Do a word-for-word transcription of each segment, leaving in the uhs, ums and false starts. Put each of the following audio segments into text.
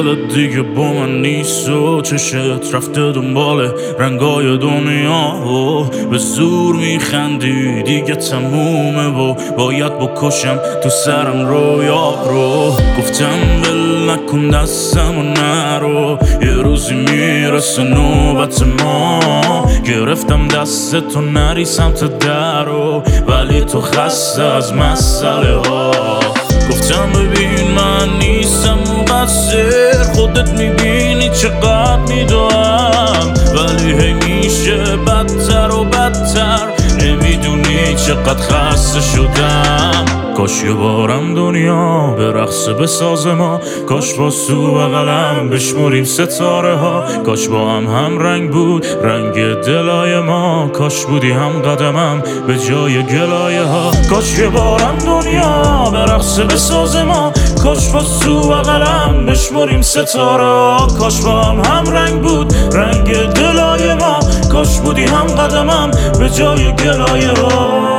دلت دیگه با من نیست و چشت رفته دنبال رنگای دنیا و به زور میخندی دیگه تمومه و باید بکشم تو سرم رویا رو. گفتم ول نکن دستم و نرو، یه روزی میرسه نوبت ما. گرفتم دست تو نری سمت درو، ولی تو خسته از مسئله ها. گفتم ببین من نیستم مقصر، خودت میبینی چقدر میدوام، ولی هی میشه بدتر و بدتر. نمیدونی چقدر خسته شدم. کاش یه بارم دنیا به رقص بساز ما، کاش با سو و قلم بشمریم ستاره ها. کاش با هم هم رنگ بود رنگ دلای ما، کاش بودی هم قدمم به جای گلایه ها. کاش یه بارم دنیا به رقص بساز ما، کاش با سو و قلم بشمریم ستاره ها. کاش با هم هم رنگ بود رنگ دلای ما، کاش بودی هم قدمم به جای گلایه ها.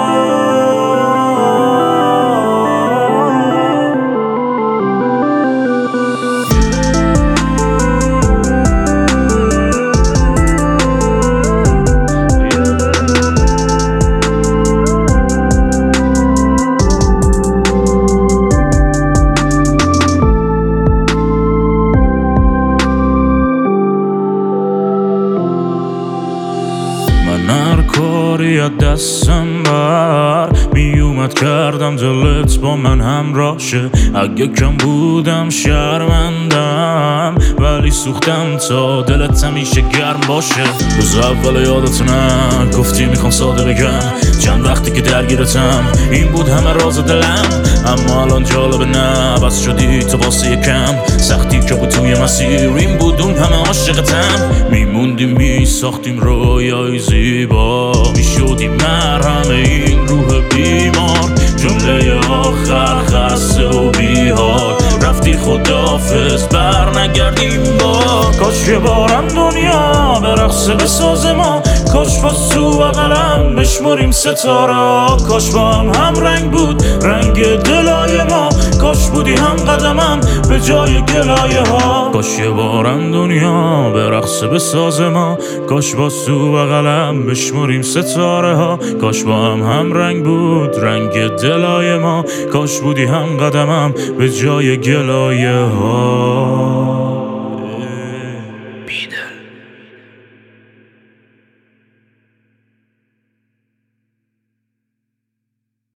هر کاری از دستم بر میومد کردم دلت با من همراه شه. اگه کم بودم شرمندم، ولی سوختم تا دلت همیشه گرم باشه. روز اول یادت نه گفتی میخوام ساده بگم، چند وقتی که درگیرتم این بود همه راز دلم. اما الان جالبه نه بس شدی تو واسه یکم، سختی که بود توی مسیر این بود اون همه عاشقتم. میموندیم میساختیم رویای زیبا، میشدیم مرهم این روح بیمار. جمله آخر خسته و بیحال، رفتی خداحافظ بر نگردیم با. کاش یه بارم دنیا به رقص بساز ما، کاش با سو و قلم بشمریم ستاره. کاش با هم هم رنگ بود رنگ دلای ما، کاش بودی هم قدمم به جای گلایه ها. کاش یه بارم دنیا به رقص بساز ما، کاش با سو و قلم بشمریم ستاره ها. کاش با هم هم رنگ بود رنگ دلای ما، کاش بودی هم قدمم به جای گلایه ها. بیدل